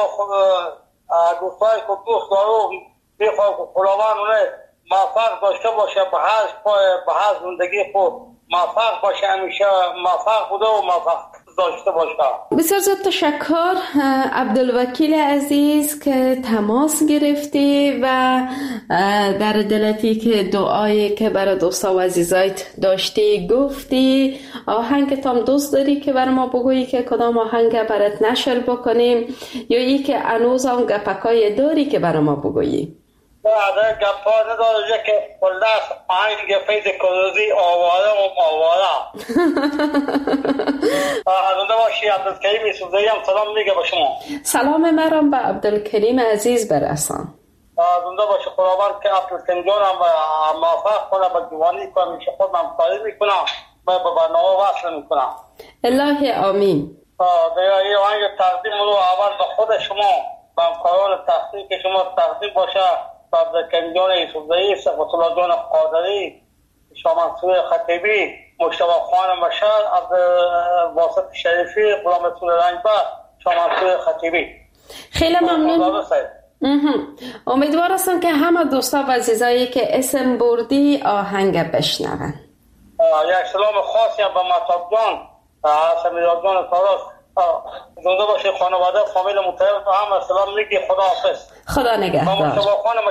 دوستای که دوست دارم میخوام که خداوند اونه موفق داشته باشه به هر زندگی خود موفق باشه همیشه موفق بوده و موفق داشته باشه. بسیار زیاد تشکر عبدالوکیل عزیز که تماس گرفتی و در دلتی که دعایی که برای دوستا و عزیزایت داشتی گفتی. آهنگ تام دوست داری که برای ما بگویی که کدام آهنگ برات نشر بکنیم یا ای که هنوز هم گپکای داری که برای ما بگویی؟ نه گپا نداره که کل دست آهنگ فیض کروزی آواره و آواره. زنده باشی. عبدالکریم سوزایی هم سلام میگه به شما. سلام مرام به عبدالکریم عزیز برسان. زنده باشی. خداوند که عبدالکریم جانم موفق کنه به جوانی کنم میشه خودم کاری میکنم به برنامه وصل میکنم. الهی آمین. دیگه این آهنگ تقدیم رو اول به خود شما به همکاران تحصیل که شما تقدیم باشه به عبدالکریم جان یوسفزئی، صفت الله جان قادری، شاه منصور خطیبی، مجتبی خان مشهد، عبدالواسط شریفی، غلام رسول رنجبر، شاه منصور خطیبی. خیلی ممنون. امیدوار هستم که همه دوستا و عزیزایی که اسم بردی آهنگ بشنون. یک سلام خاصی به مطاب جان، سمیراد جان تاراس. زنده باشه. خانواده فامیل متحد هم سلام میگی. خدا حافظ. خدا نگهدار. مجتبی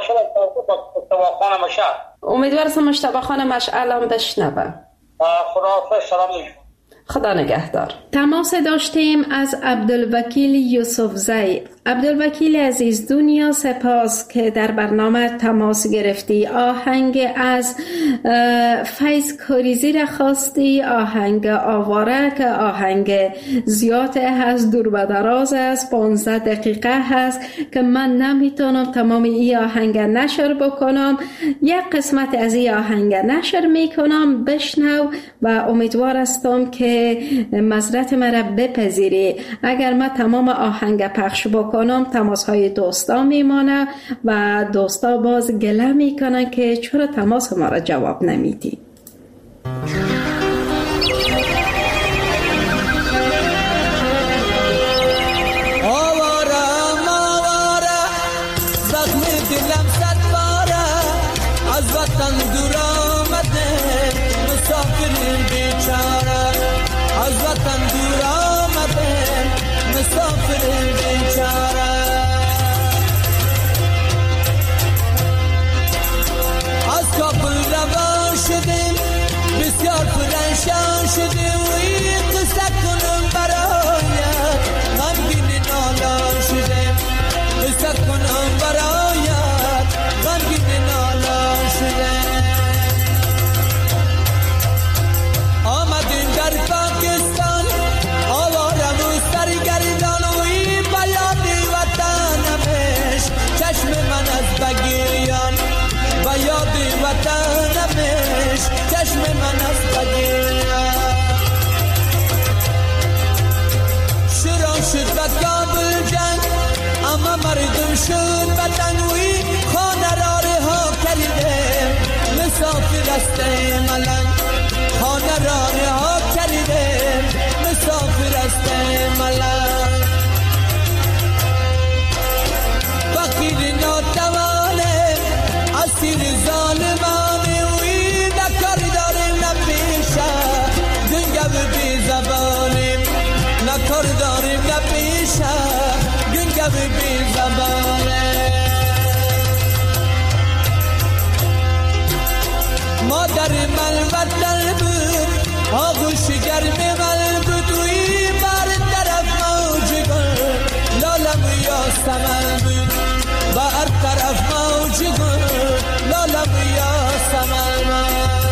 خان مشهد. امیدوار هستم مجتبی خان مشعل هم بشنوه. خدا حافظ. سلام میگی. خدا نگهدار. تماس داشتیم از عبدالوکیل یوسفزئی. عبدالوکیل عزیز دنیا سپاس که در برنامه تماس گرفتی. آهنگ از فیض کریزی را خواستی. آهنگ آواره که آهنگ زیاد هست، دور و دراز است، 15 دقیقه هست که من نمیتونم تمام این آهنگ نشر بکنم. یک قسمت از این آهنگ نشر میکنم، بشنو و امیدوار هستم که معذرت مرا بپذیری اگر من تمام آهنگ پخش بکنم. تلفنم تماس های دوستا میمانه و دوستا باز گله میکنن که چرا تماس ما را جواب نمیدی. مردم شد وطنوی خانه را رها کردیم مسافر است ملنگ خانه را رها کردیم مسافر است ملنگ فقیر ناتوانه اسیر ظالمانه وی نکار داریم نپیشه گنگو بی زبانیم نکار داریم نپیشه بی زبانه مادر من وطن بود آغوش گرم من بود وی بر طرف موج گل لالم یا سمن بود بر طرف موج گل لالم یا سمن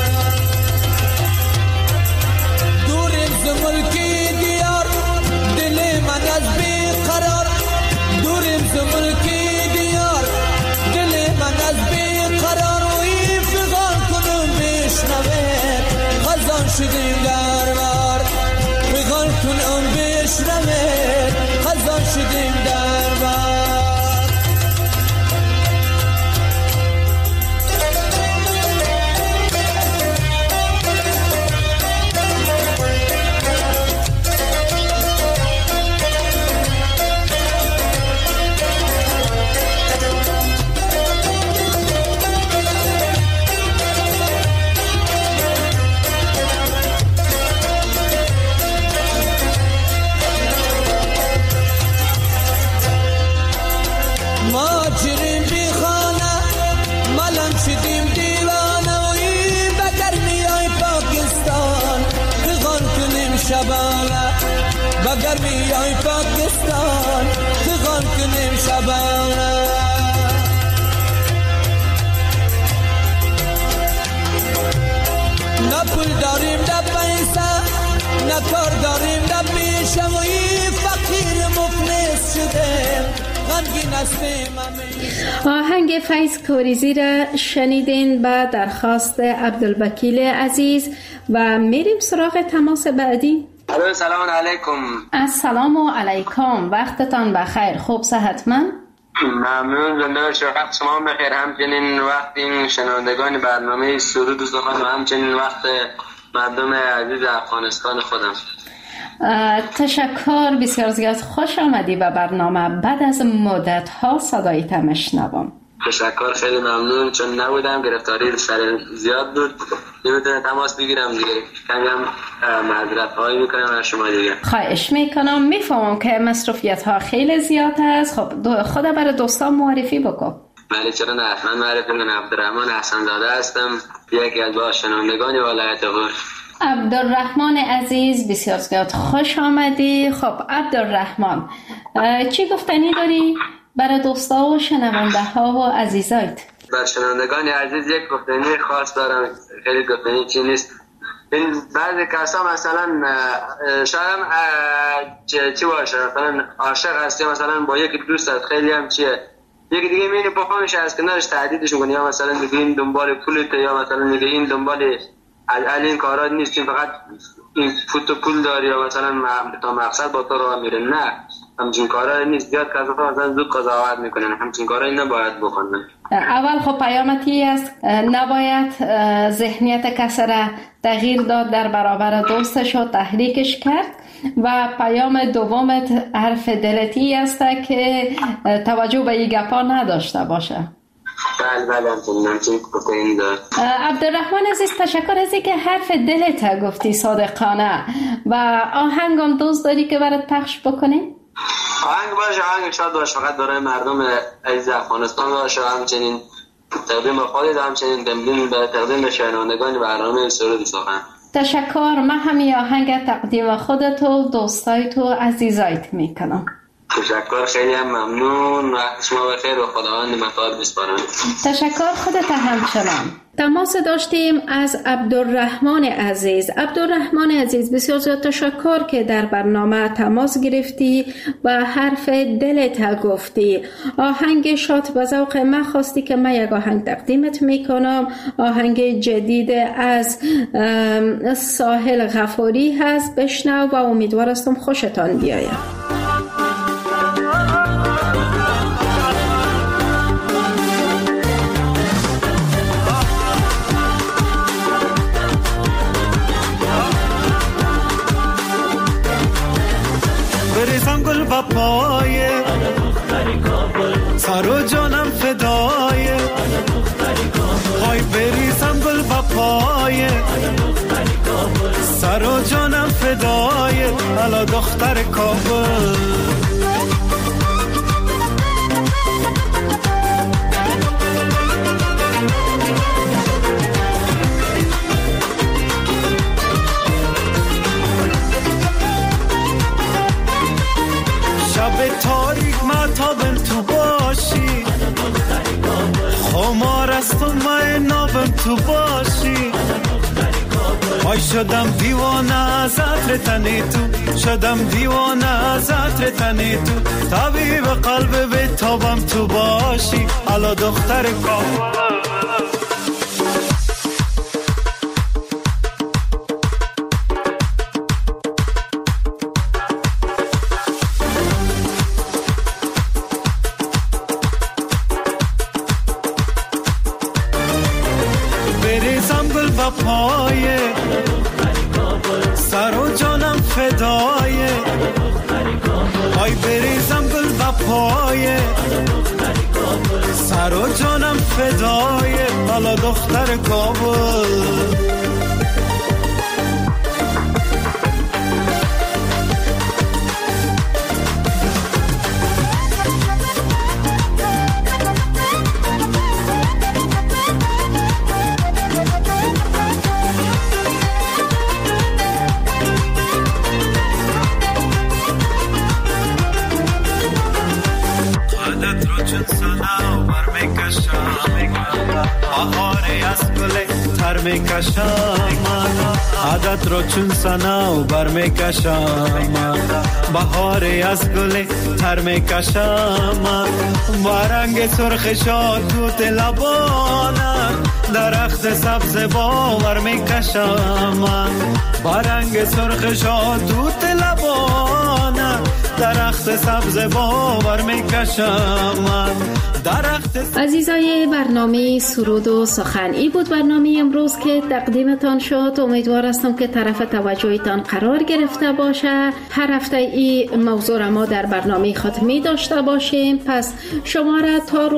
دوریم ز ملکی دیار دل من از بی قرار دوریم ز ملکی دیار دل من از بی قرار وی فغان کنم بشنوه خزان شدیم دربار فغان کنم بشنوه خزان شدیم دربار بگرمی های پاکستان فغان کنیم شبانه نه پول داریم نه پیسه نه کار داریم نه پیشه وی فقیر مفلس شده غمگین هستیم. آهنگ فیض کوریزی را شنیدین با درخواست عبدالوکیل عزیز و میریم سراغ تماس بعدی. سلام علیکم. السلام علیکم، وقتتان بخیر، خوب صحتمند؟ ممنون، زنده باشید، وقت شما بخیر. همچنین وقت این شنوندگان برنامه سرود و سخن و همچنین وقت مردم عزیز افغانستان خودم. تشکر، بسیار زیاد خوش آمدی به برنامه. بعد از مدت ها صدایت میشنوم. تشکر، خیلی ممنون. چون نبودم، گرفتاری سر زیاد بود، نمیتونم تماس بگیرم دیگه، کمی هم معذرت هایی میکنم از شما دیگه. خواهش میکنم، میفهمم که مصروفیت ها خیلی زیاد هست. خب خود برای دوستان معرفی بکن. بله چرا نه، من معرفی من عبدالرحمن حسن زاده هستم، یکی از با شنوندگان ولایت غور. عبدالرحمن عزیز، بسیار زیاد خوش آمدی. خب عبدالرحمن، چی گفتنی داری برای دوستا و شنونده ها و عزیزایت؟ بر شنوندگان عزیز یک گفتنی خاص دارم، خیلی گفتنی چی نیست. این بعضی کسا مثلا شاید چی باشه، مثلا عاشق هستی مثلا با یک دوستت خیلی هم چیه، یکی دیگه میینه با خودش از کنارش تهدیدش میکنه، یا مثلا میگه این دنبال پولت، یا مثلا میگه این دنبال این کارا نیست، فقط این فوت پول داری، یا مثلا تا مقصد با تو راه میره. نه، همچین کارا نیست. زیاد کسا مثلا زود قضاوت میکنن، همچین کارا نباید بکنن. اول خب پیامتی است نباید ذهنیت کسی را تغییر داد در برابر دوستش و تحریکش کرد. و پیام دومت حرف دلتی است که توجه به این گپا نداشته باشه. بله عبدالرحمن عزیز، تشکر از اینکه حرف دلت گفتی صادقانه. و آهنگم دوست داری که برات پخش بکنیم؟ آهنگ باشه، آهنگ شاد باشه، فقط برای مردم عزیز افغانستان باشه، همچنین تقدیم به خودت، همچنین تقدیم به شنوندگان برنامه سرود سخن. تشکر. من همین آهنگ تقدیم خودت و دوستایت و عزیزایت میکنم. تشکر، خیلی هم ممنون. وقت شما بخیر و خداوند متعال بسپارم. تشکر، خودت همچنان. تماس داشتیم از عبدالرحمن عزیز. عبدالرحمن عزیز، بسیار زیاد تشکر که در برنامه تماس گرفتی و حرف دلت گفتی. آهنگ شاد به ذوق من خواستی که من یک آهنگ تقدیمت میکنم. آهنگ جدید از ساحل غفاری هست، بشنو و امیدوار هستم خوشتان بیاید. بریزم گل با پایه سر و جانم فدایه، های بریزم گل با پایه سر و جانم فدایه، الا دختر کابل. شب تاریک مطابم تو باشی، خمار است و من نابم تو باشی. های شدم دیوانه از عطر تنی تو، شدم دیوانه از عطر تنی تو، طبیب قلب به تابم تو باشی، الا دختر کابل. پایه سر و جانم فدایه، های بریزم گل با پایه سر و جانم فدایه، بالا دختر کابل. عادت رو چون سنا و بر میکشم، بهاری از گل تر میکشم، با رنگ سرخ شاد توت لبانم، درخت سبز باور میکشم، با رنگ سرخ شاد توت لبانم، درخت سبز باور میکشم. عزیزای برنامه سرود و سخن، ای بود برنامه امروز که تقدیمتان شد. امیدوار هستم که طرف توجهتان قرار گرفته باشه. هر هفته این موضوع را ما در برنامه خود می داشته باشیم. پس شما را تا